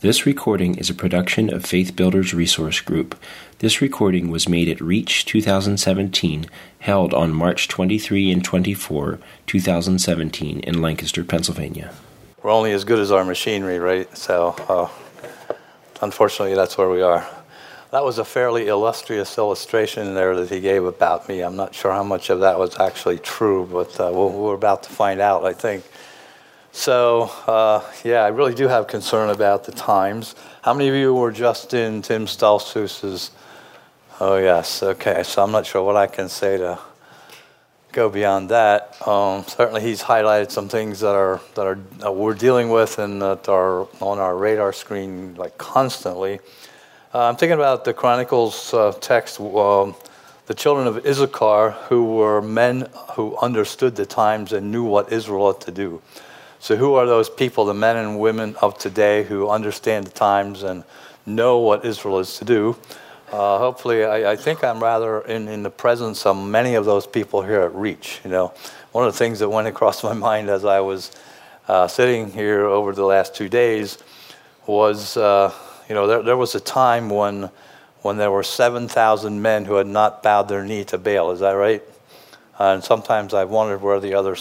This recording is a production of Faith Builders Resource Group. This recording was made at Reach 2017, held on March 23 and 24, 2017 in Lancaster, Pennsylvania. We're only as good as our machinery, right? So, unfortunately, that's where we are. That was a fairly illustrious illustration there that he gave about me. I'm not sure how much of that was actually true, but we're about to find out, I think. So, I really do have concern about the times. How many of you were just in Tim Stoltzfus's? Oh, yes. Okay. So I'm not sure what I can say to go beyond that. Certainly, he's highlighted some things that we're dealing with and that are on our radar screen like constantly. I'm thinking about the Chronicles text. The children of Issachar, who were men who understood the times and knew what Israel ought to do. So who are those people, the men and women of today who understand the times and know what Israel is to do? Hopefully, I think I'm rather in the presence of many of those people here at Reach. You know, one of the things that went across my mind as I was sitting here over the last 2 days was, there was a time when there were 7,000 men who had not bowed their knee to Baal. Is that right? And sometimes I've wondered where the other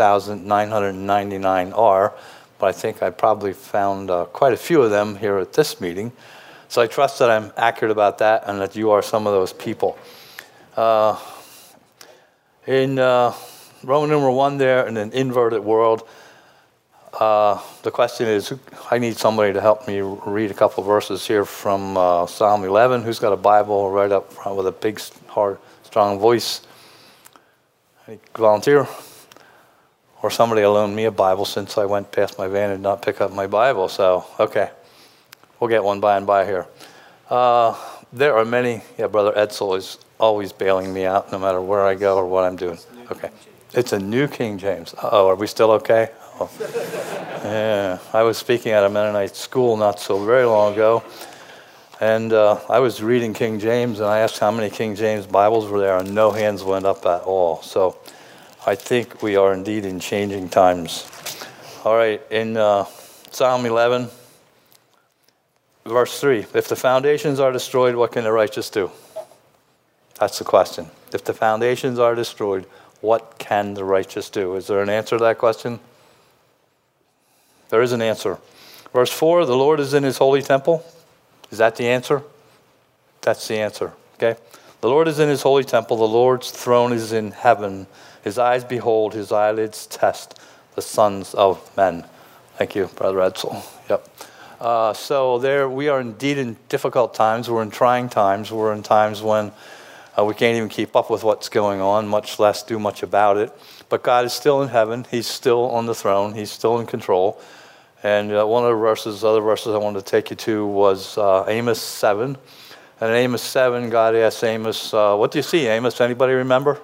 6,999 are, but I think I probably found quite a few of them here at this meeting. So I trust that I'm accurate about that and that you are some of those people. In Roman numeral 1 there, in an inverted world, the question is, I need somebody to help me read a couple verses here from Psalm 11. Who's got a Bible right up front with a big, hard, strong voice? Any volunteer? Or somebody will loan me a Bible since I went past my van and not pick up my Bible. So, okay. We'll get one by and by here. There are many. Yeah, Brother Edsel is always bailing me out no matter where I go or what I'm doing. Okay. It's a New King James. Uh-oh, are we still okay? Oh. Yeah. I was speaking at a Mennonite school not so very long ago. And I was reading King James, and I asked how many King James Bibles were there, and no hands went up at all. So I think we are indeed in changing times. All right, in Psalm 11, verse 3, if the foundations are destroyed, what can the righteous do? That's the question. If the foundations are destroyed, what can the righteous do? Is there an answer to that question? There is an answer. Verse 4, the Lord is in his holy temple. Is that the answer? That's the answer, okay? The Lord is in his holy temple. The Lord's throne is in heaven. His eyes behold, his eyelids test the sons of men. Thank you, Brother Edsel. Yep. So there we are indeed in difficult times. We're in trying times. We're in times when we can't even keep up with what's going on, much less do much about it. But God is still in heaven. He's still on the throne. He's still in control. And one of the other verses I wanted to take you to was Amos 7. And in Amos 7, God asked Amos, what do you see, Amos? Anybody remember?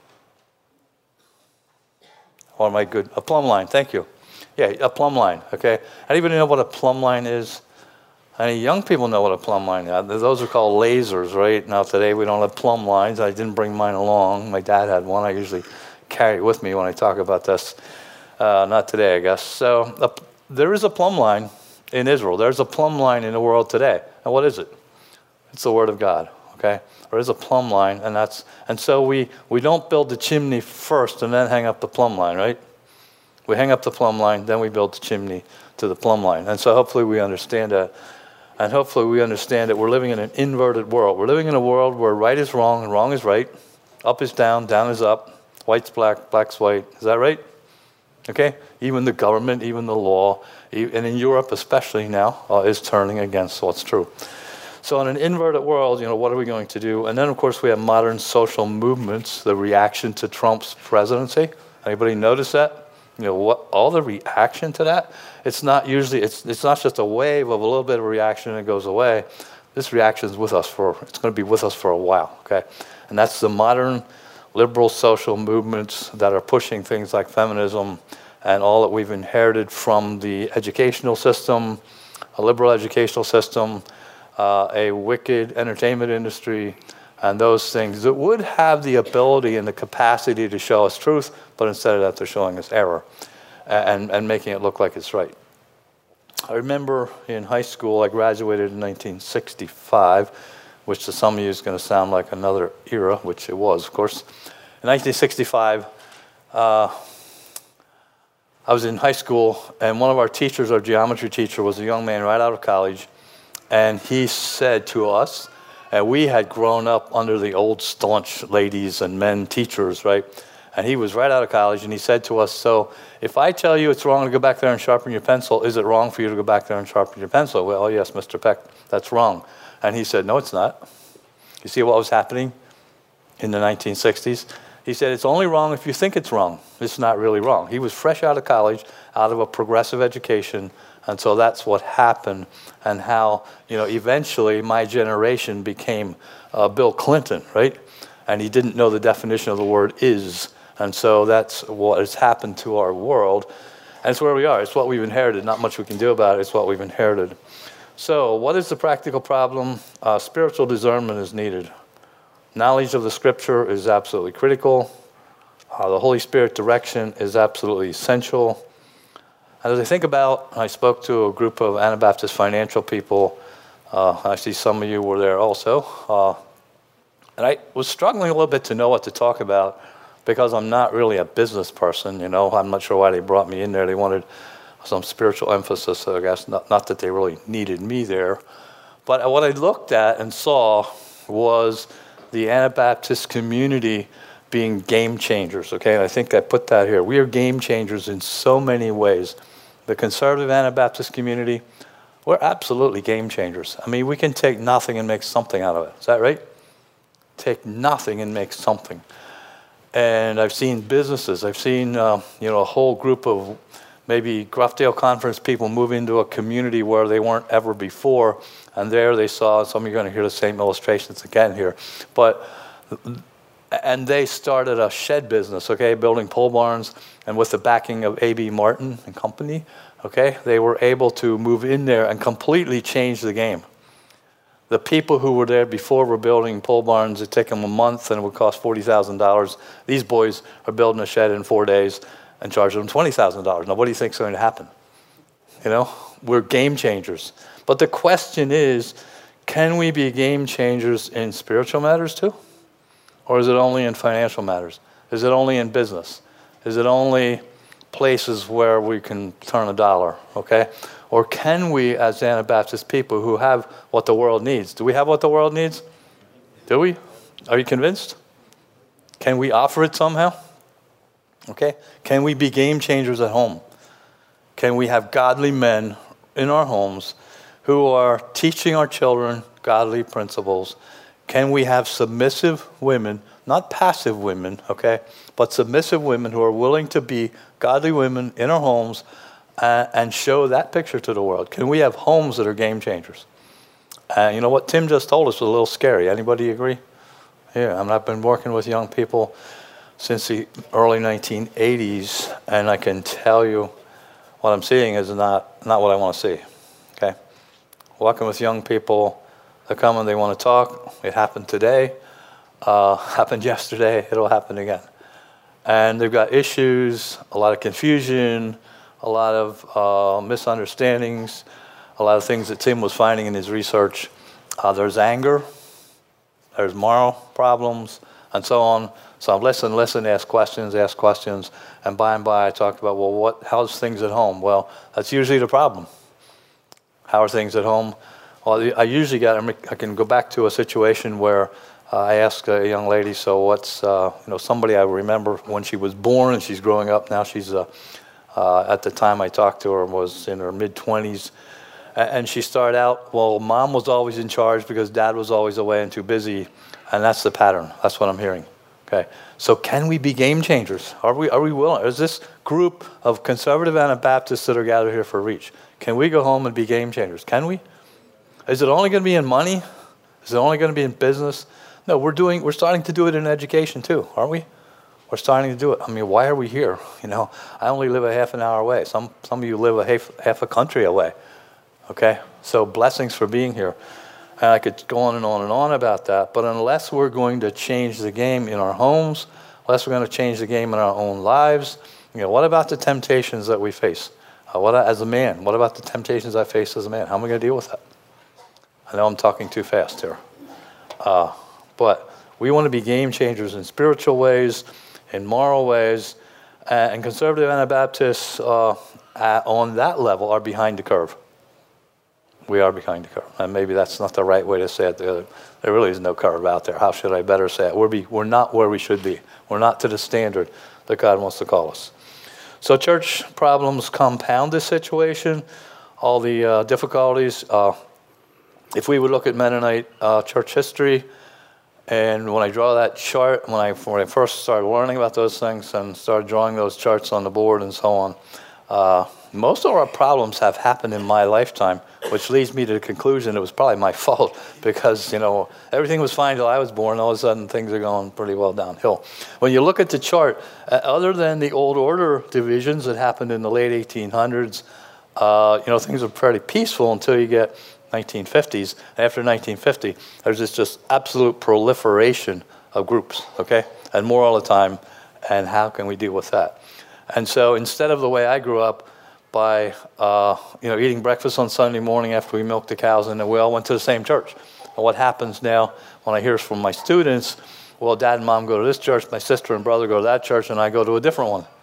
Or am I good? A plumb line, thank you. Yeah, a plumb line, okay? Anybody know what a plumb line is? Any young people know what a plumb line is? Those are called lasers, right? Now today we don't have plumb lines. I didn't bring mine along. My dad had one. I usually carry it with me when I talk about this. Not today, I guess. So there is a plumb line in Israel. There's a plumb line in the world today. And what is it? It's the Word of God, okay? There is a plumb line, and so we don't build the chimney first and then hang up the plumb line, right? We hang up the plumb line, then we build the chimney to the plumb line. And so hopefully we understand that. And hopefully we understand that we're living in an inverted world. We're living in a world where right is wrong and wrong is right. Up is down, down is up. White's black, black's white. Is that right? Okay? Even the government, even the law, and in Europe especially now, is turning against what's true. So in an inverted world, what are we going to do? And then, of course, we have modern social movements, the reaction to Trump's presidency. Anybody notice that? All the reaction to that? It's not just a wave of a little bit of reaction and it goes away. This reaction is it's going to be with us for a while, okay? And that's the modern liberal social movements that are pushing things like feminism and all that we've inherited from the educational system, a liberal educational system, a wicked entertainment industry, and those things that would have the ability and the capacity to show us truth, but instead of that, they're showing us error and making it look like it's right. I remember in high school, I graduated in 1965, which to some of you is going to sound like another era, which it was, of course. In 1965, I was in high school, and one of our teachers, our geometry teacher, was a young man right out of college, and he said to us, and we had grown up under the old staunch ladies and men teachers, right? And he was right out of college, and he said to us, so if I tell you it's wrong to go back there and sharpen your pencil, is it wrong for you to go back there and sharpen your pencil? Well, oh, yes, Mr. Peck, that's wrong. And he said, no, it's not. You see what was happening in the 1960s? He said, it's only wrong if you think it's wrong. It's not really wrong. He was fresh out of college, out of a progressive education, and so that's what happened, and how, eventually my generation became Bill Clinton, right? And he didn't know the definition of the word is. And so that's what has happened to our world. And it's where we are. It's what we've inherited. Not much we can do about it. It's what we've inherited. So what is the practical problem? Spiritual discernment is needed. Knowledge of the Scripture is absolutely critical. The Holy Spirit direction is absolutely essential. And as I think about, I spoke to a group of Anabaptist financial people. I see some of you were there also. And I was struggling a little bit to know what to talk about because I'm not really a business person, I'm not sure why they brought me in there. They wanted some spiritual emphasis, so I guess not that they really needed me there. But what I looked at and saw was the Anabaptist community being game changers, okay? And I think I put that here. We are game changers in so many ways. The conservative Anabaptist community, we're absolutely game changers. I mean, we can take nothing and make something out of it. Is that right? Take nothing and make something. And I've seen businesses. I've seen, a whole group of maybe Gruffdale Conference people move into a community where they weren't ever before. And there they saw, some of you are going to hear the same illustrations again here. And they started a shed business, okay, building pole barns. And with the backing of A.B. Martin and Company, okay, they were able to move in there and completely change the game. The people who were there before were building pole barns. It'd take them a month and it would cost $40,000. These boys are building a shed in 4 days and charging them $20,000. Now, what do you think is going to happen? We're game changers. But the question is, can we be game changers in spiritual matters too? Or is it only in financial matters? Is it only in business? Is it only places where we can turn a dollar, okay? Or can we, as Anabaptist people who have what the world needs, do we have what the world needs? Do we? Are you convinced? Can we offer it somehow? Okay? Can we be game changers at home? Can we have godly men in our homes who are teaching our children godly principles? Can we have submissive women, not passive women, okay, but submissive women who are willing to be godly women in our homes and show that picture to the world? Can we have homes that are game changers? You know what Tim just told us was a little scary. Anybody agree? Yeah, I've been working with young people since the early 1980s, and I can tell you what I'm seeing is not what I want to see, okay? Working with young people, they come and they want to talk. It happened today, happened yesterday, it'll happen again. And they've got issues, a lot of confusion, a lot of misunderstandings, a lot of things that Tim was finding in his research. There's anger, there's moral problems, and so on. So listen, ask questions, and by I talked about, well, how's things at home? Well, that's usually the problem. How are things at home? Well, I can go back to a situation where I asked a young lady, so what's, somebody I remember when she was born and she's growing up now, she's, at the time I talked to her, was in her mid-20s, and she started out, well, mom was always in charge because dad was always away and too busy, and that's the pattern. That's what I'm hearing. Okay, so can we be game changers? Are we willing? Is this group of conservative Anabaptists that are gathered here for Reach, can we go home and be game changers? Can we? Is it only going to be in money? Is it only going to be in business? No, we're starting to do it in education too, aren't we? We're starting to do it. I mean, why are we here? I only live a half an hour away. Some of you live half a country away. Okay, so blessings for being here. And I could go on and on and on about that, but unless we're going to change the game in our homes, unless we're going to change the game in our own lives, what about the temptations that we face? As a man, what about the temptations I face as a man? How am I going to deal with that? I know I'm talking too fast here. But we want to be game changers in spiritual ways, in moral ways, and conservative Anabaptists on that level are behind the curve. We are behind the curve. And maybe that's not the right way to say it. There really is no curve out there. How should I better say it? We're not where we should be. We're not to the standard that God wants to call us. So church problems compound this situation, all the difficulties. If we would look at Mennonite church history, and when I draw that chart, when I first started learning about those things and started drawing those charts on the board and so on, most of our problems have happened in my lifetime, which leads me to the conclusion it was probably my fault because, everything was fine until I was born. All of a sudden, things are going pretty well downhill. When you look at the chart, other than the old order divisions that happened in the late 1800s, things are pretty peaceful until you get 1950s. After 1950, there's this just absolute proliferation of groups, okay? And more all the time, and how can we deal with that? And so instead of the way I grew up, by eating breakfast on Sunday morning after we milked the cows, and then we all went to the same church. And what happens now when I hear from my students, well, Dad and Mom go to this church, my sister and brother go to that church, and I go to a different one.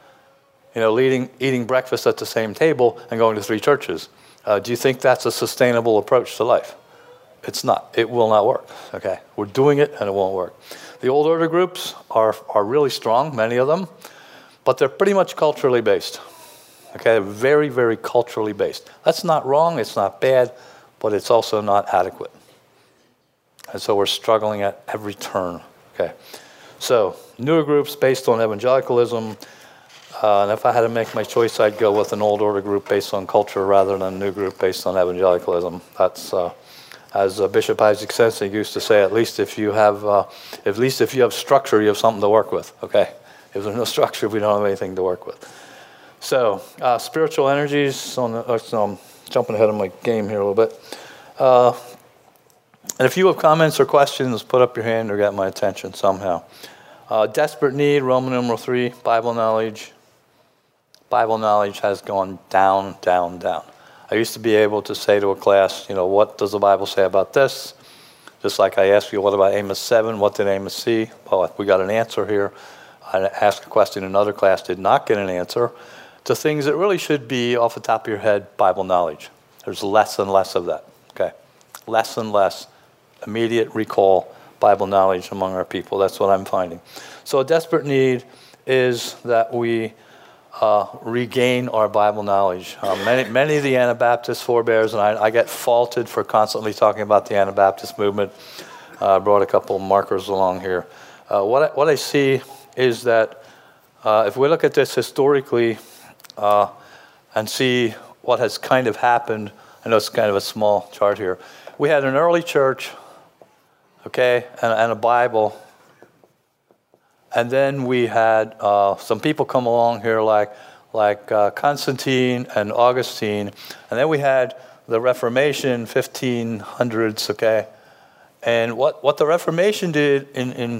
Eating breakfast at the same table and going to 3 churches. Do you think that's a sustainable approach to life? It's not. It will not work. Okay, we're doing it and it won't work. The old order groups are really strong, many of them, but they're pretty much culturally based. Okay, very, very culturally based. That's not wrong, it's not bad, but it's also not adequate. And so we're struggling at every turn. Okay, so newer groups based on evangelicalism, and if I had to make my choice, I'd go with an old order group based on culture rather than a new group based on evangelicalism. That's, as Bishop Isaac Sensing used to say, at least if you have structure, you have something to work with. Okay, if there's no structure, we don't have anything to work with. So, spiritual energies, I'm jumping ahead of my game here a little bit. And if you have comments or questions, put up your hand or get my attention somehow. Desperate need, Roman numeral 3, Bible knowledge. Bible knowledge has gone down, down, down. I used to be able to say to a class, what does the Bible say about this? Just like I asked you, what about Amos 7? What did Amos see? Well, we got an answer here. I asked a question in another class, did not get an answer. To things that really should be off the top of your head, Bible knowledge. There's less and less of that, okay? Less and less immediate recall Bible knowledge among our people. That's what I'm finding. So a desperate need is that we regain our Bible knowledge. Many of the Anabaptist forebears, and I get faulted for constantly talking about the Anabaptist movement. I brought a couple of markers along here. What I see is that if we look at this historically, and see what has kind of happened. I know it's kind of a small chart here. We had an early church, okay, and a Bible. And then we had some people come along here like Constantine and Augustine. And then we had the Reformation, 1500s, okay. And what the Reformation did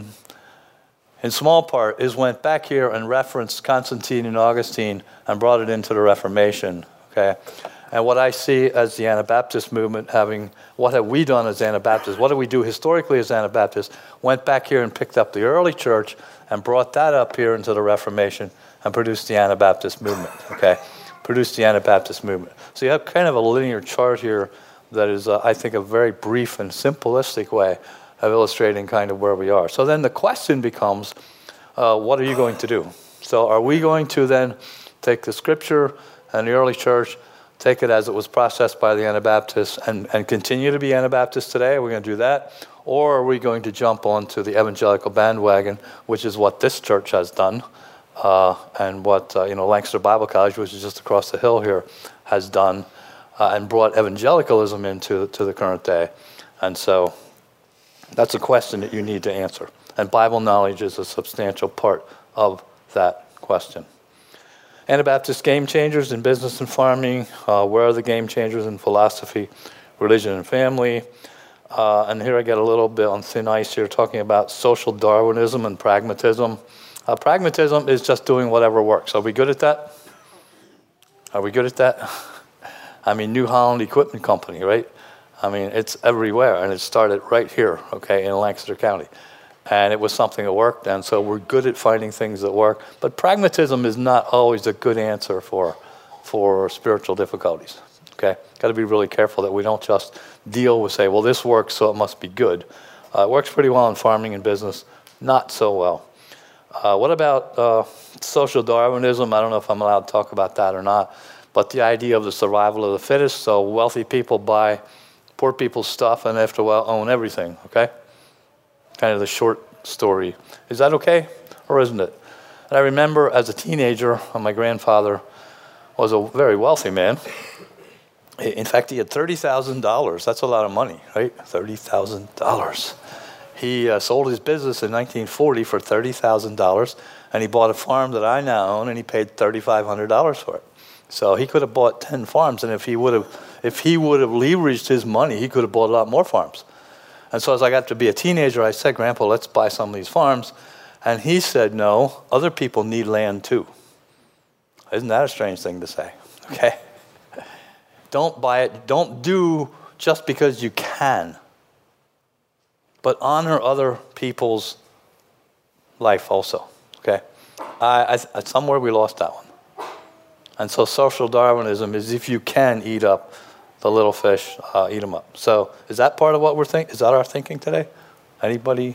in small part is went back here and referenced Constantine and Augustine and brought it into the Reformation, okay? And what I see as the Anabaptist movement what have we done as Anabaptists? What did we do historically as Anabaptists? Went back here and picked up the early church and brought that up here into the Reformation and produced the Anabaptist movement, okay? Produced the Anabaptist movement. So you have kind of a linear chart here that is, I think, a very brief and simplistic way of illustrating kind of where we are. So then the question becomes, what are you going to do? So are we going to then take the scripture and the early church, take it as it was processed by the Anabaptists and continue to be Anabaptists today? Are we going to do that? Or are we going to jump onto the evangelical bandwagon, which is what this church has done, and what Lancaster Bible College, which is just across the hill here, has done, and brought evangelicalism into the current day. And so that's a question that you need to answer. And Bible knowledge is a substantial part of that question. Anabaptist game changers in business and farming. Where are the game changers in philosophy, religion, and family? And here I get a little bit on thin ice here, talking about social Darwinism and pragmatism. Pragmatism is just doing whatever works. Are we good at that? Are we good at that? I mean, New Holland Equipment Company, right? I mean, it's everywhere, and it started right here, okay, in Lancaster County. And it was something that worked, and so we're good at finding things that work. But pragmatism is not always a good answer for spiritual difficulties, okay? Got to be really careful that we don't just deal with, say, well, this works, so it must be good. It works pretty well in farming and business, not so well. What about social Darwinism? I don't know if I'm allowed to talk about that or not, but the idea of the survival of the fittest, so wealthy people buy poor people's stuff and they have to own everything, okay? Kind of the short story. Is that okay, or isn't it? And I remember as a teenager, my grandfather was a very wealthy man. In fact, he had $30,000. That's a lot of money, right? $30,000. He sold his business in 1940 for $30,000, and he bought a farm that I now own, and he paid $3,500 for it. So he could have bought 10 farms, and if he would have leveraged his money, he could have bought a lot more farms. And so as I got to be a teenager, I said, Grandpa, let's buy some of these farms. And he said, no, other people need land too. Isn't that a strange thing to say? Okay? Don't buy it. Don't do just because you can. But honor other people's life also. Okay? Somewhere we lost that one. And so social Darwinism is if you can eat up the little fish, eat them up. So is that part of what we're thinking? Is that our thinking today? Anybody?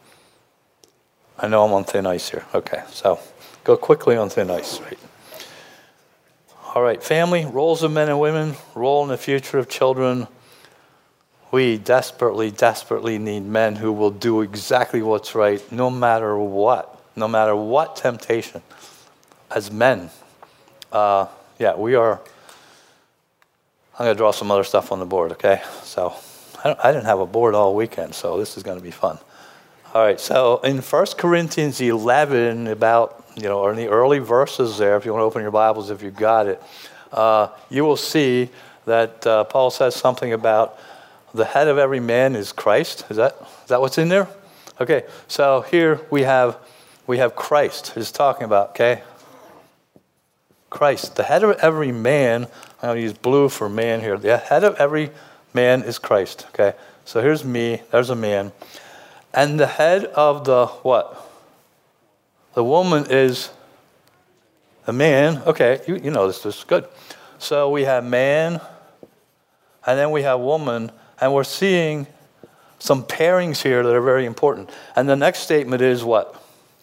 I know I'm on thin ice here. Okay, so go quickly on thin ice. Right? All right, family, roles of men and women, role in the future of children. We desperately, desperately need men who will do exactly what's right no matter what temptation. As men, we are. I'm going to draw some other stuff on the board, okay? So I didn't have a board all weekend, so this is going to be fun. All right, so in 1 Corinthians 11, about, or in the early verses there, if you want to open your Bibles, if you've got it, you will see that Paul says something about the head of every man is Christ. Is that what's in there? Okay, so here we have Christ. He's talking about, okay? Christ, the head of every man. I'm going to use blue for man here. The head of every man is Christ. Okay, so here's me. There's a man. And the head of the what? The woman is the man. Okay, you know this is good. So we have man, and then we have woman, and we're seeing some pairings here that are very important. And the next statement is what?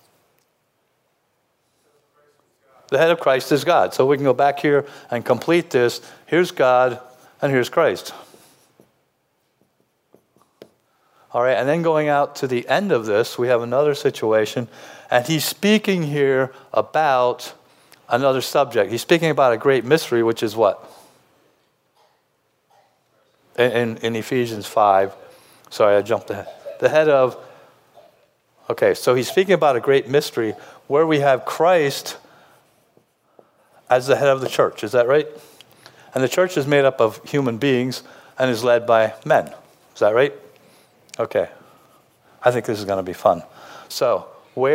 The head of Christ is God. So we can go back here and complete this. Here's God, and here's Christ. All right, and then going out to the end of this, we have another situation, and he's speaking here about another subject. He's speaking about a great mystery, which is what? In Ephesians 5. Sorry, I jumped ahead. The head of... Okay, so he's speaking about a great mystery where we have Christ as the head of the church. Is that right? And the church is made up of human beings and is led by men. Is that right? Okay. I think this is going to be fun. So,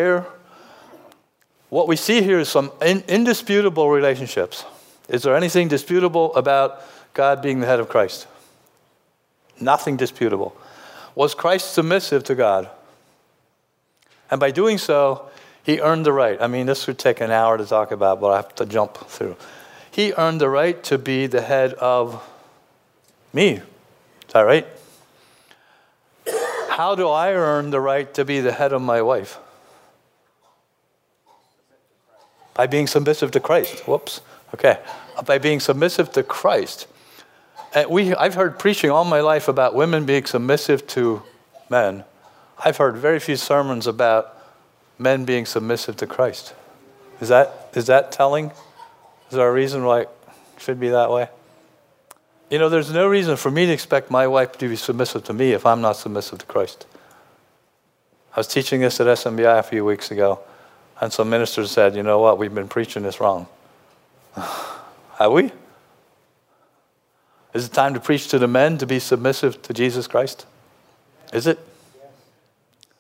what we see here is some indisputable relationships. Is there anything disputable about God being the head of Christ? Nothing disputable. Was Christ submissive to God? And by doing so, he earned the right. I mean, this would take an hour to talk about, but I have to jump through. He earned the right to be the head of me. Is that right? How do I earn the right to be the head of my wife? By being submissive to Christ. Whoops. Okay. By being submissive to Christ. And I've heard preaching all my life about women being submissive to men. I've heard very few sermons about men being submissive to Christ. Is that telling? Is there a reason why it should be that way? There's no reason for me to expect my wife to be submissive to me if I'm not submissive to Christ. I was teaching this at SMBI a few weeks ago, and some ministers said, you know what, we've been preaching this wrong. Have we? Is it time to preach to the men to be submissive to Jesus Christ? Is it?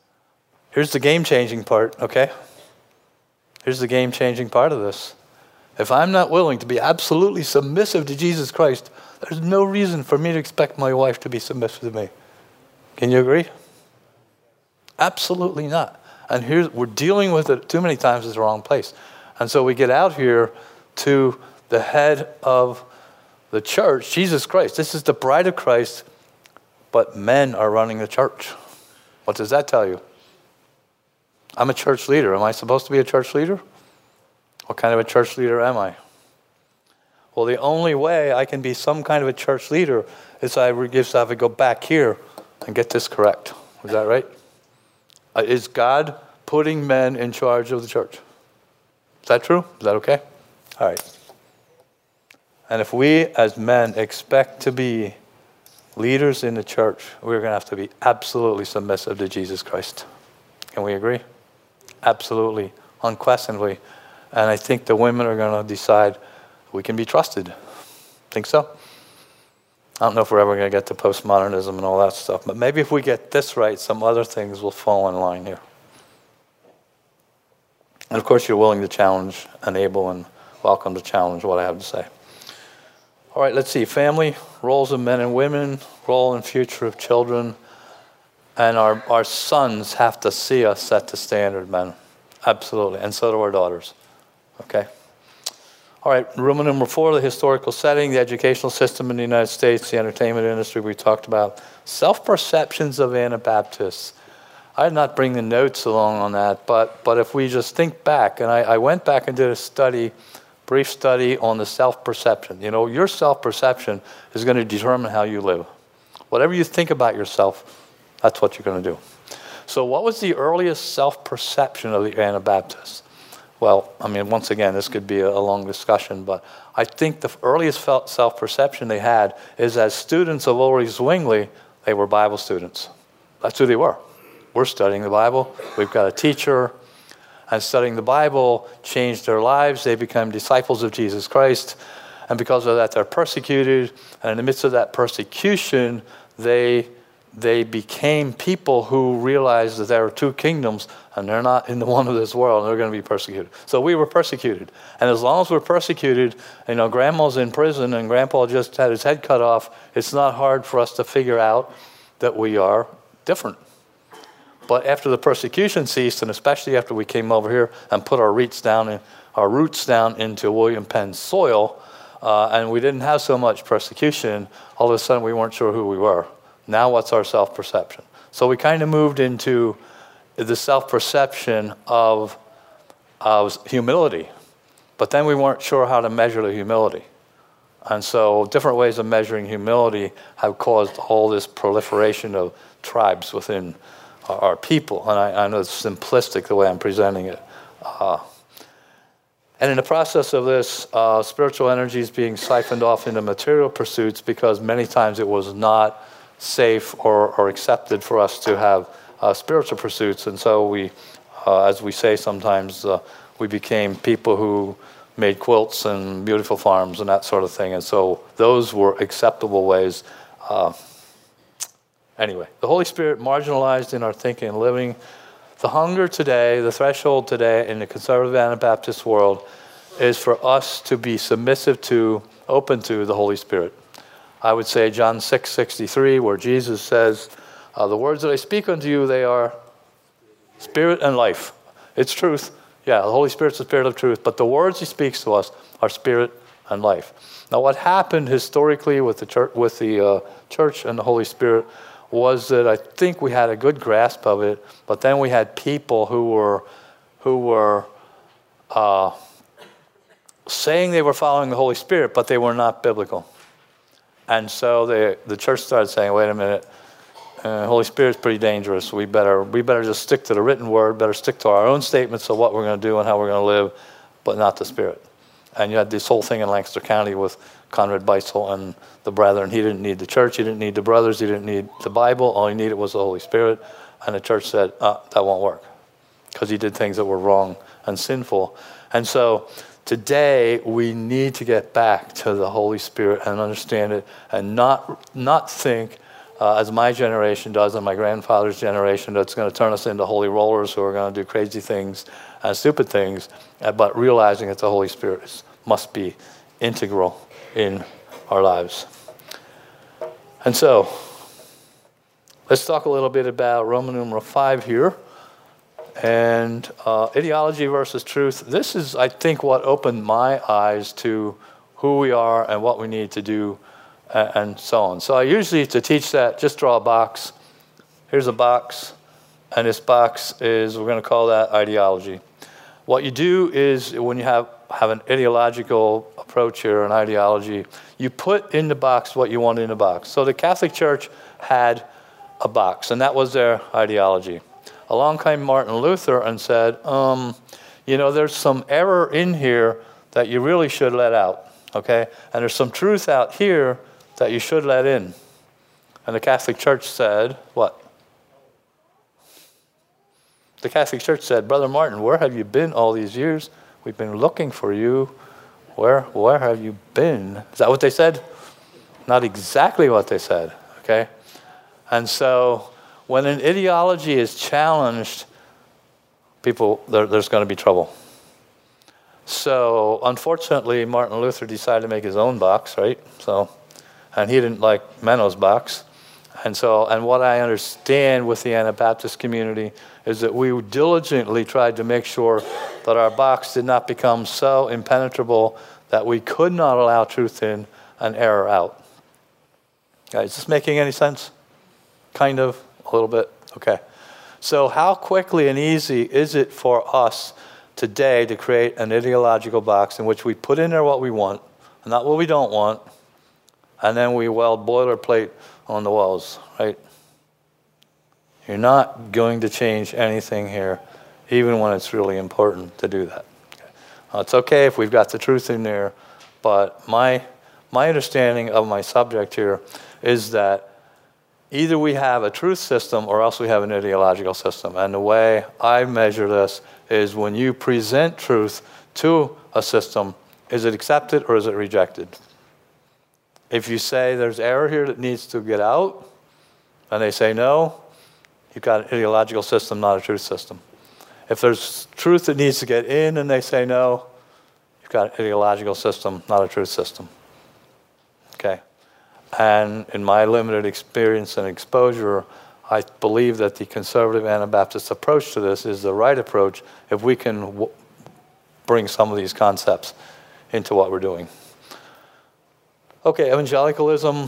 Here's the game-changing part, okay? Here's the game-changing part of this. If I'm not willing to be absolutely submissive to Jesus Christ, there's no reason for me to expect my wife to be submissive to me. Can you agree? Absolutely not. And we're dealing with it too many times in the wrong place. And so we get out here to the head of the church, Jesus Christ. This is the bride of Christ, but men are running the church. What does that tell you? I'm a church leader. Am I supposed to be a church leader? What kind of a church leader am I? Well, the only way I can be some kind of a church leader is I have to go back here and get this correct. Is that right? Is God putting men in charge of the church? Is that true? Is that okay? All right. And if we as men expect to be leaders in the church, we're going to have to be absolutely submissive to Jesus Christ. Can we agree? Absolutely, unquestionably. And I think the women are going to decide we can be trusted. Think so? I don't know if we're ever going to get to postmodernism and all that stuff, but maybe if we get this right, some other things will fall in line here. And of course, you're willing to challenge and able and welcome to challenge what I have to say. All right, let's see. Family, roles of men and women, role and future of children. And our sons have to see us set the standard, men. Absolutely. And so do our daughters. Okay? All right, Roman number 4, the historical setting, the educational system in the United States, the entertainment industry we talked about. Self-perceptions of Anabaptists. I did not bring the notes along on that, but if we just think back, and I went back and did a brief study on the self-perception. You know, your self-perception is going to determine how you live. Whatever you think about yourself, that's what you're going to do. So what was the earliest self-perception of the Anabaptists? Well, I mean, once again, this could be a long discussion, but I think the earliest self-perception they had is as students of Ulrich Zwingli, they were Bible students. That's who they were. We're studying the Bible. We've got a teacher. And studying the Bible changed their lives. They became disciples of Jesus Christ. And because of that, they're persecuted. And in the midst of that persecution, they became people who realized that there are two kingdoms, and they're not in the one of this world, and they're going to be persecuted. So we were persecuted. And as long as we're persecuted, you know, Grandma's in prison, and Grandpa just had his head cut off, it's not hard for us to figure out that we are different. But after the persecution ceased, and especially after we came over here and put our roots down into William Penn's soil, and we didn't have so much persecution, all of a sudden we weren't sure who we were. Now what's our self-perception? So we kind of moved into the self-perception of humility, but then we weren't sure how to measure the humility. And so different ways of measuring humility have caused all this proliferation of tribes within our people. And I know it's simplistic the way I'm presenting it. And in the process of this, spiritual energy is being siphoned off into material pursuits because many times it was not safe or accepted for us to have spiritual pursuits. And so we, as we say sometimes, we became people who made quilts and beautiful farms and that sort of thing. And so those were acceptable ways. Anyway, the Holy Spirit marginalized in our thinking and living. The hunger today, the threshold today in the conservative Anabaptist world is for us to be submissive to, open to the Holy Spirit. I would say John 6:63, where Jesus says, the words that I speak unto you, they are spirit and life. It's truth. Yeah, the Holy Spirit's the spirit of truth, but the words he speaks to us are spirit and life. Now, what happened historically with the church and the Holy Spirit was that I think we had a good grasp of it, but then we had people who were saying they were following the Holy Spirit, but they were not biblical. And so the church started saying, wait a minute, Holy Spirit's pretty dangerous. We better just stick to the written word, better stick to our own statements of what we're going to do and how we're going to live, but not the Spirit. And you had this whole thing in Lancaster County with Conrad Beitzel and the brethren. He didn't need the church, he didn't need the brothers, he didn't need the Bible. All he needed was the Holy Spirit. And the church said, that won't work, because he did things that were wrong and sinful. And so today we need to get back to the Holy Spirit and understand it, and not think, as my generation does and my grandfather's generation, that's going to turn us into holy rollers who are going to do crazy things and stupid things, but realizing that the Holy Spirit is must be integral in our lives. And so, let's talk a little bit about Roman numeral 5 here. And ideology versus truth. This is, I think, what opened my eyes to who we are and what we need to do and so on. So I usually, to teach that, just draw a box. Here's a box. And this box is, we're going to call that ideology. What you do is, when you have an ideological approach here, an ideology, you put in the box what you want in the box. So the Catholic Church had a box, and that was their ideology. Along came Martin Luther and said, there's some error in here that you really should let out, okay? And there's some truth out here that you should let in. And the Catholic Church said, what? The Catholic Church said, Brother Martin, where have you been all these years? We've been looking for you. Where have you been? Is that what they said? Not exactly what they said, okay? And so when an ideology is challenged, there's going to be trouble. So unfortunately, Martin Luther decided to make his own box, right? And he didn't like Menno's box. And what I understand with the Anabaptist community is that we diligently tried to make sure that our box did not become so impenetrable that we could not allow truth in and error out. Guys, is this making any sense? Kind of, a little bit? Okay. So how quickly and easy is it for us today to create an ideological box in which we put in there what we want, and not what we don't want, and then we weld boilerplate on the walls, right? You're not going to change anything here, even when it's really important to do that. It's okay if we've got the truth in there, but my understanding of my subject here is that either we have a truth system or else we have an ideological system. And the way I measure this is when you present truth to a system, is it accepted or is it rejected? If you say there's error here that needs to get out, and they say no, you've got an ideological system, not a truth system. If there's truth that needs to get in and they say no, you've got an ideological system, not a truth system. Okay? And in my limited experience and exposure, I believe that the conservative Anabaptist approach to this is the right approach if we can bring some of these concepts into what we're doing. Okay, evangelicalism.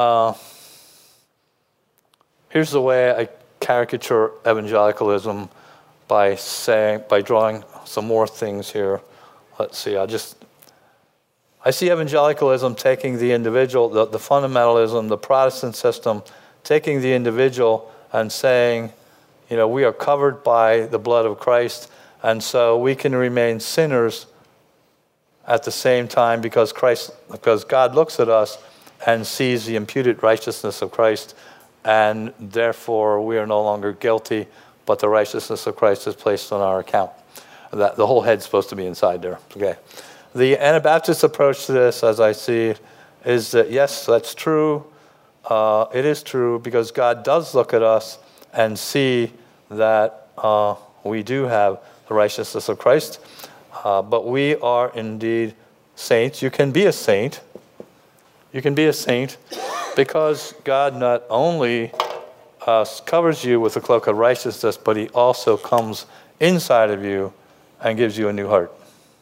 Here's the way I caricature evangelicalism by drawing some more things here. Let's see, I see evangelicalism taking the individual, the fundamentalism, the Protestant system, taking the individual and saying, we are covered by the blood of Christ, and so we can remain sinners at the same time because God looks at us and sees the imputed righteousness of Christ, and therefore we are no longer guilty, but the righteousness of Christ is placed on our account. The whole head's supposed to be inside there. Okay. The Anabaptist approach to this, as I see it, is that yes, that's true. It is true because God does look at us and see that we do have the righteousness of Christ, but we are indeed saints. You can be a saint. You can be a saint because God not only covers you with the cloak of righteousness, but he also comes inside of you and gives you a new heart.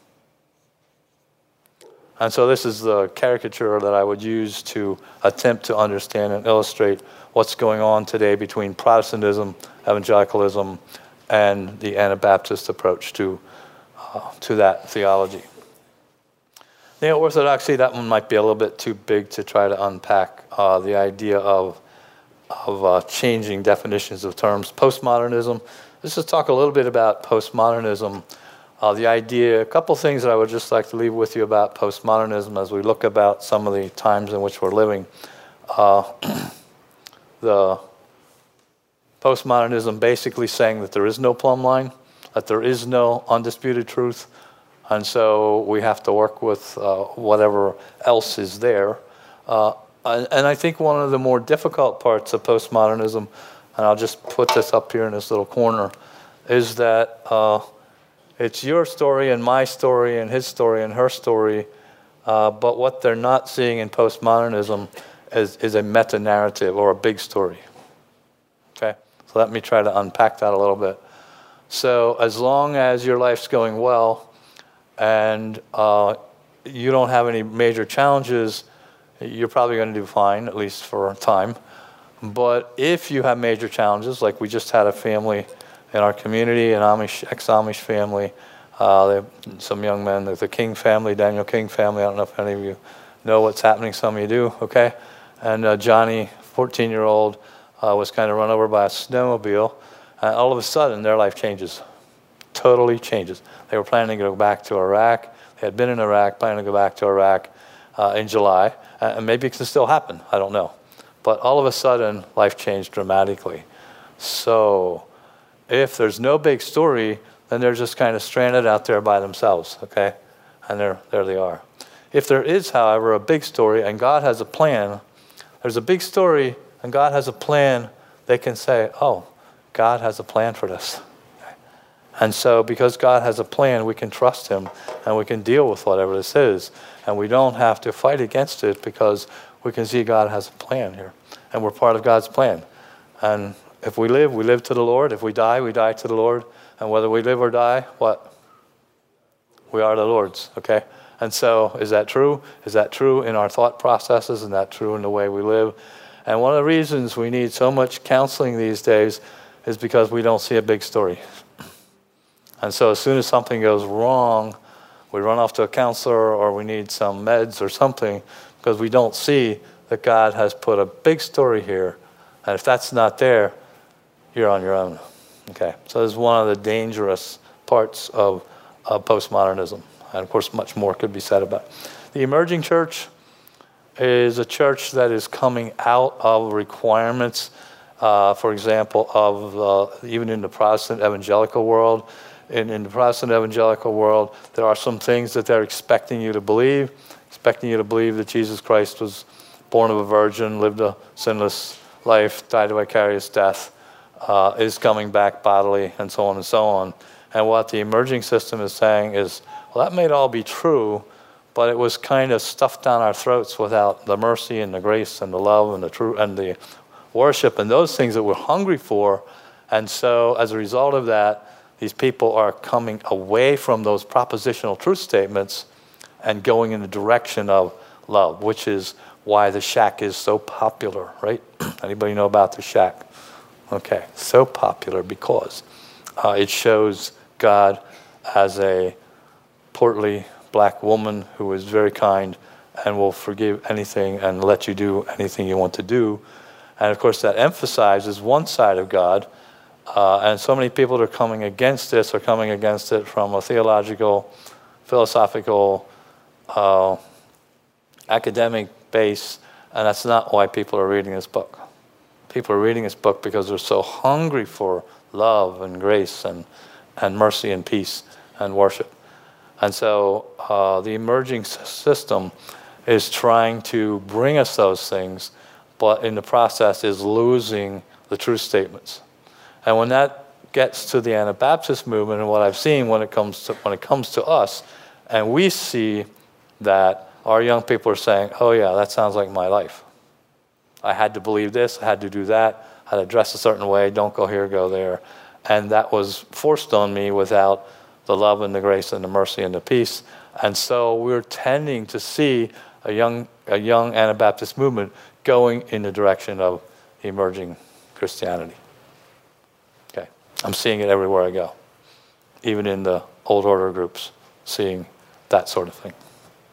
And so this is the caricature that I would use to attempt to understand and illustrate what's going on today between Protestantism, evangelicalism, and the Anabaptist approach to that theology. Neo-Orthodoxy, that one might be a little bit too big to try to unpack. The idea of changing definitions of terms. Postmodernism. Let's just talk a little bit about postmodernism. The idea, a couple things that I would just like to leave with you about postmodernism as we look about some of the times in which we're living. The postmodernism basically saying that there is no plumb line, that there is no undisputed truth, and so we have to work with whatever else is there. And I think one of the more difficult parts of postmodernism, and I'll just put this up here in this little corner, is that It's your story and my story and his story and her story. But what they're not seeing in postmodernism is a meta-narrative or a big story. Okay? So let me try to unpack that a little bit. So as long as your life's going well and you don't have any major challenges, you're probably going to do fine, at least for a time. But if you have major challenges, like we just had a family in our community, an ex-Amish family, some young men, the King family, Daniel King family. I don't know if any of you know what's happening. Some of you do, okay? And Johnny, 14-year-old, was kind of run over by a snowmobile. And all of a sudden, their life changes. Totally changes. They were planning to go back to Iraq. They had been in Iraq, planning to go back to Iraq in July. And maybe it can still happen. I don't know. But all of a sudden, life changed dramatically. So if there's no big story, then they're just kind of stranded out there by themselves, okay? And there they are. If there is, however, a big story and God has a plan, there's a big story and God has a plan, they can say, oh, God has a plan for this. And so because God has a plan, we can trust him and we can deal with whatever this is. And we don't have to fight against it because we can see God has a plan here. And we're part of God's plan. And if we live to the Lord. If we die to the Lord. And whether we live or die, what? We are the Lord's, okay? And so is that true? Is that true in our thought processes? Is that true in the way we live? And one of the reasons we need so much counseling these days is because we don't see a big story. And so as soon as something goes wrong, we run off to a counselor or we need some meds or something because we don't see that God has put a big story here. And if that's not there, you're on your own. Okay, so this is one of the dangerous parts of postmodernism. And of course, much more could be said about it. The emerging church is a church that is coming out of requirements, for example, of even in the Protestant evangelical world. In the Protestant evangelical world, there are some things that they're expecting you to believe that Jesus Christ was born of a virgin, lived a sinless life, died a vicarious death, is coming back bodily, and so on and so on. And what the emerging system is saying is, well, that may all be true, but it was kind of stuffed down our throats without the mercy and the grace and the love and the truth and the worship and those things that we're hungry for. And so as a result of that, these people are coming away from those propositional truth statements and going in the direction of love, which is why the shack is so popular, right? Anybody know about the shack? Okay, so popular because it shows God as a portly black woman who is very kind and will forgive anything and let you do anything you want to do. And of course that emphasizes one side of God. And so many people that are coming against this are coming against it from a theological, philosophical, academic base. And that's not why people are reading this book. People are reading this book because they're so hungry for love and grace and mercy and peace and worship. And so the emerging system is trying to bring us those things, but in the process is losing the truth statements. And when that gets to the Anabaptist movement, and what I've seen when it comes to us, and we see that our young people are saying, oh yeah, that sounds like my life. I had to believe this, I had to do that, I had to dress a certain way, don't go here, go there. And that was forced on me without the love and the grace and the mercy and the peace. And so we're tending to see a young Anabaptist movement going in the direction of emerging Christianity. Okay, I'm seeing it everywhere I go, even in the old order groups, seeing that sort of thing.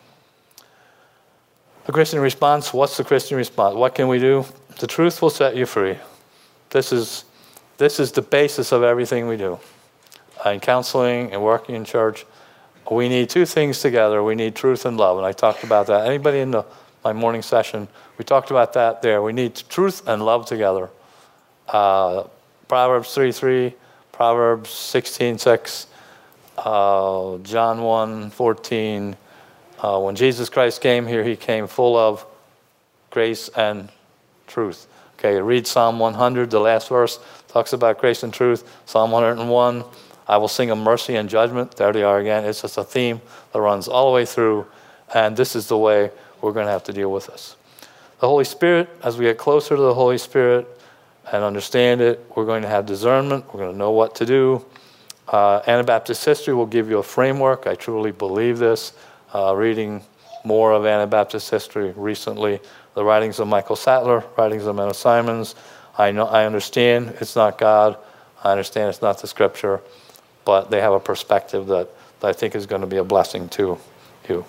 The Christian response, what's the Christian response? What can we do? The truth will set you free. This is the basis of everything we do. In counseling and working in church, we need two things together. We need truth and love, and I talked about that. Anybody in my morning session, we talked about that there. We need truth and love together. Proverbs 3:3, Proverbs 16:6, John 1:14. When Jesus Christ came here, he came full of grace and truth. Okay, read Psalm 100, the last verse talks about grace and truth. Psalm 101, I will sing of mercy and judgment. There they are again. It's just a theme that runs all the way through, and this is the way we're going to have to deal with this. The Holy Spirit, as we get closer to the Holy Spirit and understand it, we're going to have discernment. We're going to know what to do. Anabaptist history will give you a framework. I truly believe this. Reading more of Anabaptist history recently, the writings of Michael Sattler, writings of Menno Simons. I understand it's not God. I understand it's not the Scripture, but they have a perspective that I think is going to be a blessing to you.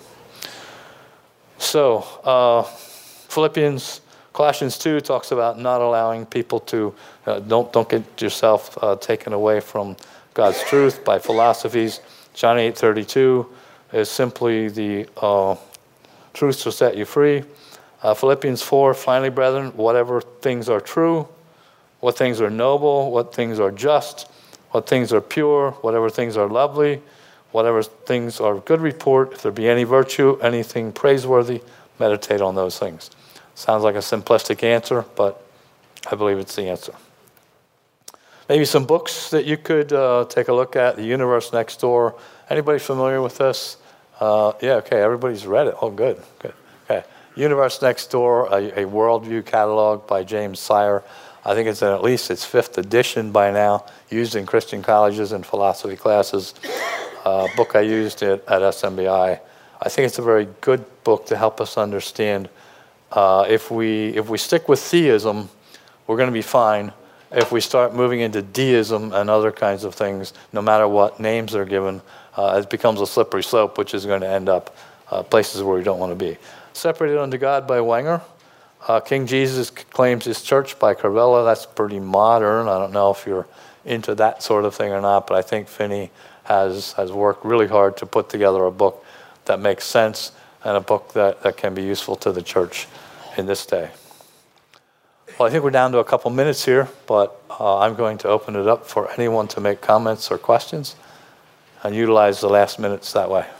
So, Colossians 2 talks about not allowing people to, don't get yourself taken away from God's truth by philosophies. John 8:32 is simply the truth shall set you free. Philippians 4, finally, brethren, whatever things are true, what things are noble, what things are just, what things are pure, whatever things are lovely, whatever things are of good report, if there be any virtue, anything praiseworthy, meditate on those things. Sounds like a simplistic answer, but I believe it's the answer. Maybe some books that you could take a look at. The Universe Next Door. Anybody familiar with this? Yeah, okay, everybody's read it. Oh, good. Okay. Universe Next Door, a worldview catalog by James Sire. I think it's in at least its 5th edition by now, used in Christian colleges and philosophy classes. Book I used at SMBI. I think it's a very good book to help us understand. If we stick with theism, we're going to be fine. If we start moving into deism and other kinds of things, no matter what names are given, it becomes a slippery slope, which is going to end up places where we don't want to be. Separated unto God by Wenger. King Jesus Claims His Church by Carvella. That's pretty modern. I don't know if you're into that sort of thing or not, but I think Finney has worked really hard to put together a book that makes sense and a book that can be useful to the church in this day. Well, I think we're down to a couple minutes here, but I'm going to open it up for anyone to make comments or questions and utilize the last minutes that way.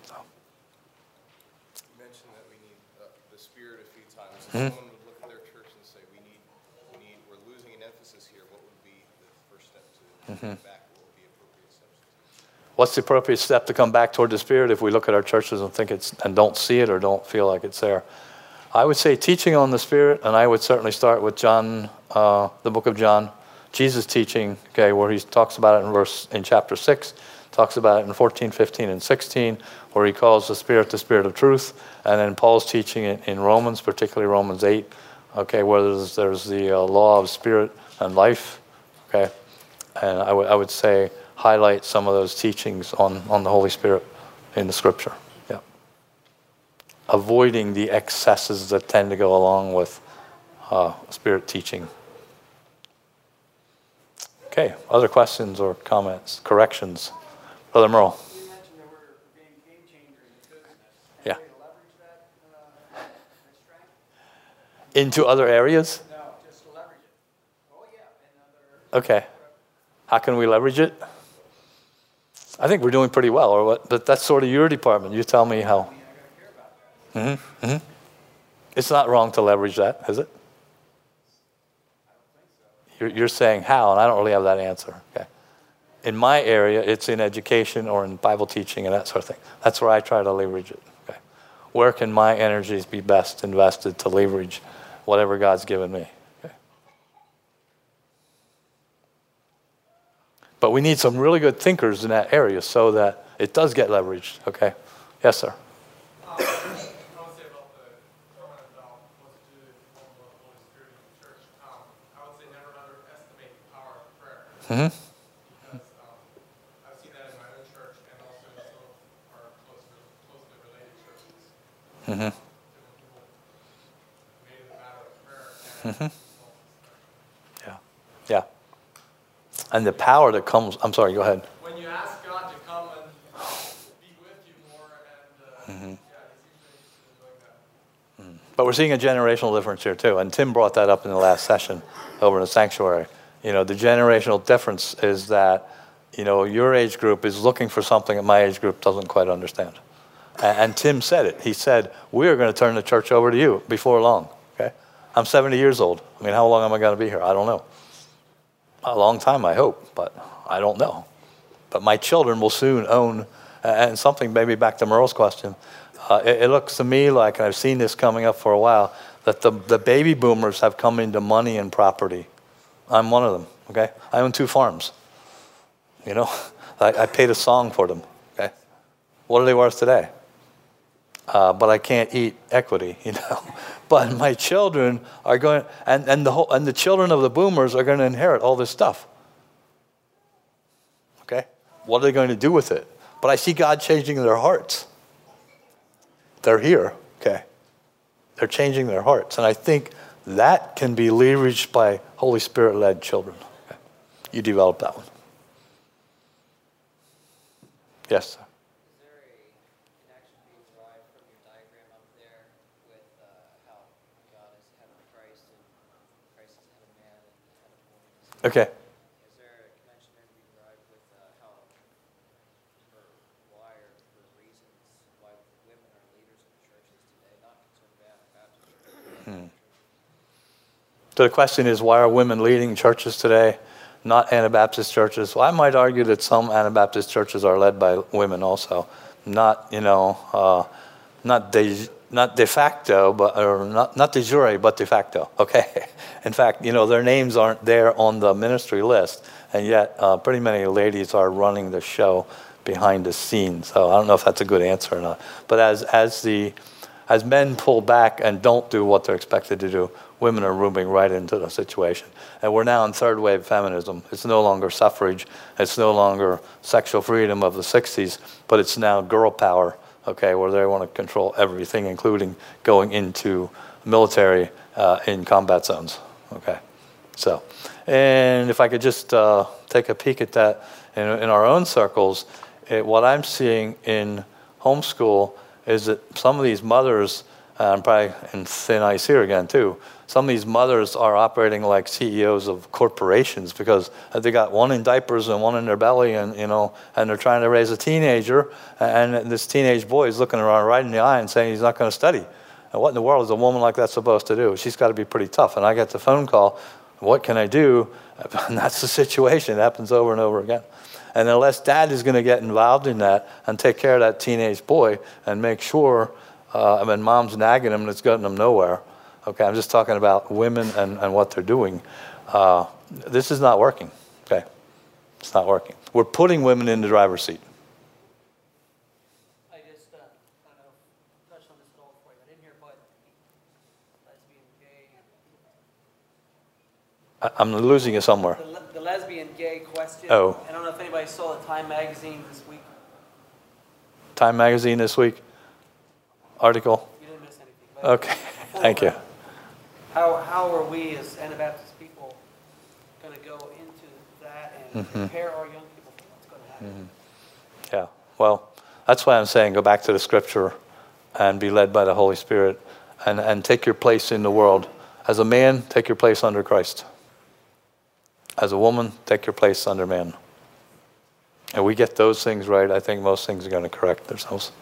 You mentioned that we need the Spirit a few times. If someone would look at their church and say, we're losing an emphasis here, what would be the first step to get back? What would be appropriate steps to take? What's the appropriate step to come back toward the Spirit if we look at our churches and think and don't see it or don't feel like it's there? I would say teaching on the Spirit, and I would certainly start with John, the book of John, Jesus' teaching, okay, where he talks about it in chapter 6, talks about it in 14, 15, and 16, where he calls the Spirit of truth, and then Paul's teaching it in Romans, particularly Romans 8, okay, where there's the law of spirit and life, okay, and I would say highlight some of those teachings on the Holy Spirit in the Scripture. Yeah, avoiding the excesses that tend to go along with Spirit teaching. Okay, other questions or comments, corrections? Brother Merle. You mentioned that we're being game changer in business. Yeah. Any way to leverage that strength? Into other areas? No, just to leverage it. Oh yeah, and other. Okay. How can we leverage it? I think we're doing pretty well, or what? But that's sort of your department. You tell me how. I gotta care about that. Mm-hmm. It's not wrong to leverage that, is it? I don't think so. You're saying how, and I don't really have that answer. Okay. In my area, it's in education or in Bible teaching and that sort of thing. That's where I try to leverage it. Okay. Where can my energies be best invested to leverage whatever God's given me? Okay. But we need some really good thinkers in that area so that it does get leveraged. Okay. Yes, sir. I would say about the comment about what to do if you want the Holy Spirit in the church. I would say never underestimate the power of prayer. Mm-hmm. Because I've seen that in my own church and also in some of our closely related churches. Mm-hmm. Different people made it a matter of prayer. Mm-hmm. Yeah. And the power that comes, I'm sorry, go ahead. When you ask God to come and be with you more, and He's usually interested in doing that. But we're seeing a generational difference here too, and Tim brought that up in the last session over in the sanctuary. You know, the generational difference is that, you know, your age group is looking for something that my age group doesn't quite understand. And Tim said it. He said, we're going to turn the church over to you before long. Okay, I'm 70 years old. I mean, how long am I going to be here? I don't know. A long time, I hope, but I don't know. But my children will soon own, and something maybe back to Merle's question, it looks to me like, and I've seen this coming up for a while, that the baby boomers have come into money and property. I'm one of them, okay? I own 2 farms. You know, I paid a song for them, okay? What are they worth today? But I can't eat equity, you know. But my children are going, and the children of the boomers are going to inherit all this stuff. Okay? What are they going to do with it? But I see God changing their hearts. They're here, okay? They're changing their hearts. And I think that can be leveraged by Holy Spirit-led children. Okay? You develop that one. Yes, sir. Is there a connection being derived from your diagram up there with how God is head of Christ and Christ is head of man and head of woman? Okay. Is there a connection there to be derived with how, or why, or the reasons why women are leaders in churches today, not conservative Baptist churches? So the question is, why are women leading churches today, not Anabaptist churches? Well, I might argue that some Anabaptist churches are led by women also, not de facto, but or not de jure, but de facto. Okay, in fact, their names aren't there on the ministry list, and yet pretty many ladies are running the show behind the scenes. So I don't know if that's a good answer or not. But as men pull back and don't do what they're expected to do, women are moving right into the situation. And we're now in third wave feminism. It's no longer suffrage. It's no longer sexual freedom of the 60s, but it's now girl power, okay, where they want to control everything, including going into military in combat zones, okay. So, and if I could just take a peek at that in our own circles, what I'm seeing in homeschool is that some of these mothers, I'm probably in thin ice here again too, some of these mothers are operating like CEOs of corporations because they got one in diapers and one in their belly, and and they're trying to raise a teenager, and this teenage boy is looking around right in the eye and saying he's not going to study. And what in the world is a woman like that supposed to do? She's got to be pretty tough. And I get the phone call, what can I do? And that's the situation. It happens over and over again. And unless dad is going to get involved in that and take care of that teenage boy and make sure, mom's nagging him and it's getting him nowhere. Okay, I'm just talking about women and what they're doing. This is not working, okay? It's not working. We're putting women in the driver's seat. I just, I don't know, touched on this at all before I got in here, but lesbian, gay. I'm losing you somewhere. The lesbian, gay question. Oh. I don't know if anybody saw the Time magazine this week. Time magazine this week? Article? You didn't miss anything. But Okay, thank you. How are we as Anabaptist people going to go into that and prepare our young people for what's going to happen? Yeah, well, that's why I'm saying go back to the scripture and be led by the Holy Spirit and take your place in the world. As a man, take your place under Christ. As a woman, take your place under man. And we get those things right, I think most things are going to correct themselves.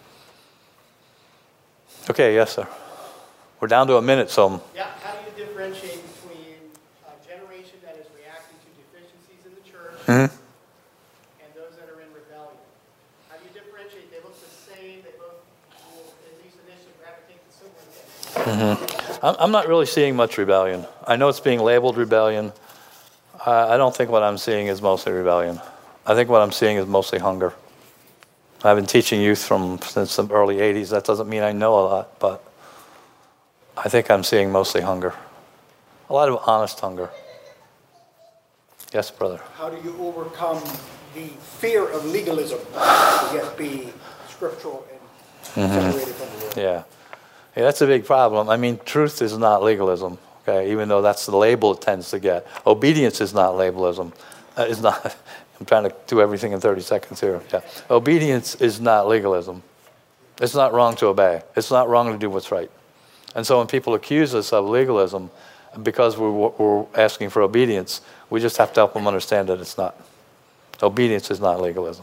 Okay, yes, sir. We're down to a minute, so... Yeah, how do you differentiate between a generation that is reacting to deficiencies in the church and those that are in rebellion? How do you differentiate? They look the same, they both will at least initially gravitate to similar things. I'm not really seeing much rebellion. I know it's being labeled rebellion. I don't think what I'm seeing is mostly rebellion. I think what I'm seeing is mostly hunger. I've been teaching youth since the early 80s. That doesn't mean I know a lot, but I think I'm seeing mostly hunger. A lot of honest hunger. Yes, brother. How do you overcome the fear of legalism to yet be scriptural and separated from the world? Yeah, that's a big problem. I mean, truth is not legalism, okay, even though that's the label it tends to get. Obedience is not legalism. Is not. I'm trying to do everything in 30 seconds here. Yeah. Obedience is not legalism. It's not wrong to obey. It's not wrong to do what's right. And so when people accuse us of legalism because we're asking for obedience, we just have to help them understand that it's not. Obedience is not legalism.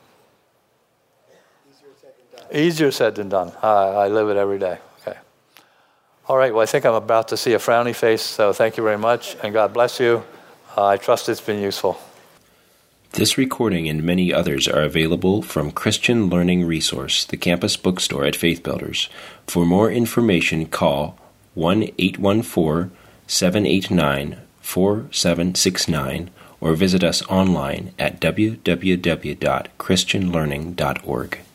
Easier said than done. I live it every day. Okay. All right, well, I think I'm about to see a frowny face, so thank you very much, and God bless you. I trust it's been useful. This recording and many others are available from Christian Learning Resource, the campus bookstore at Faith Builders. For more information, call 1-814-789-4769 or visit us online at www.christianlearning.org.